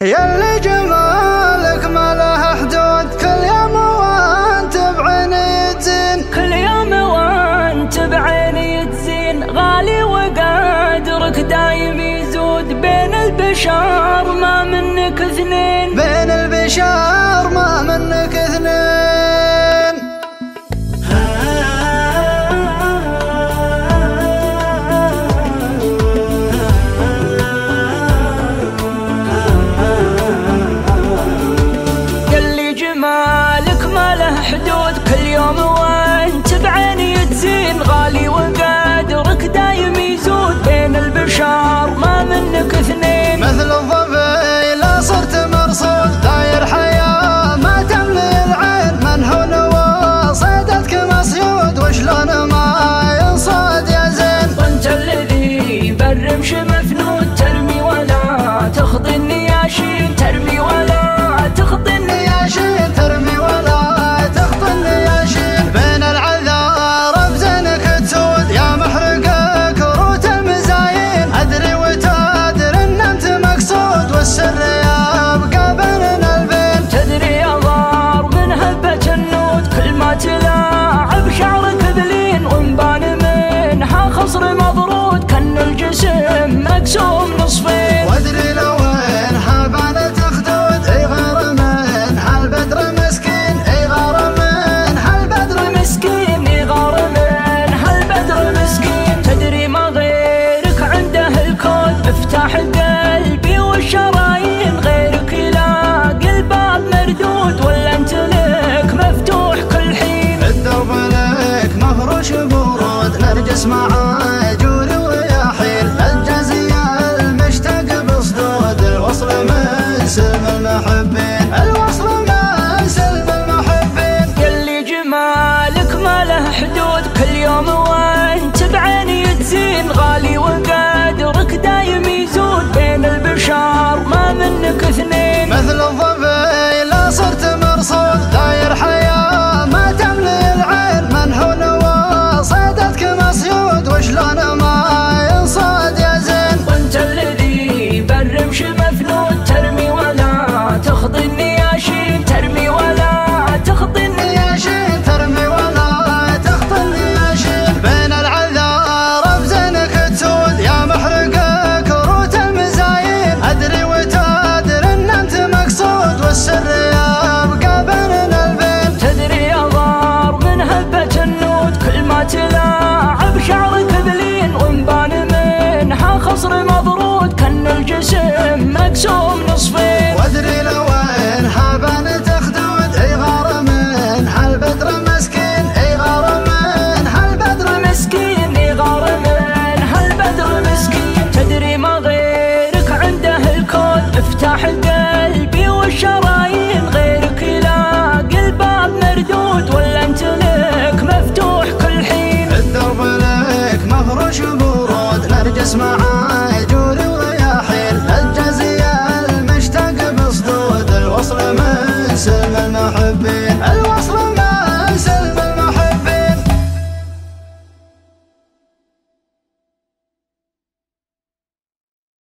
ياللي جمالك ما له حدود، كل يوم وانت بعيني تزين، كل يوم وانت بعيني تزين. غالي وقدرك دايم يزود، بين البشر ما منك اثنين، بين البشر ما منك اثنين. جمالك ما له حدود، كل يوم وانت بعيني تزين. غالي وقدرك دايم يزود، بين البشر ما منك اثنين. مثل الظبي لا صرت مرصود، داير حياة ما تملي العين، منهون وصيدتك مصيود، وشلون ما ينصاد يا زين. وانت الذي بالرمش مفنود، ترمي ولا تخضي النياشين.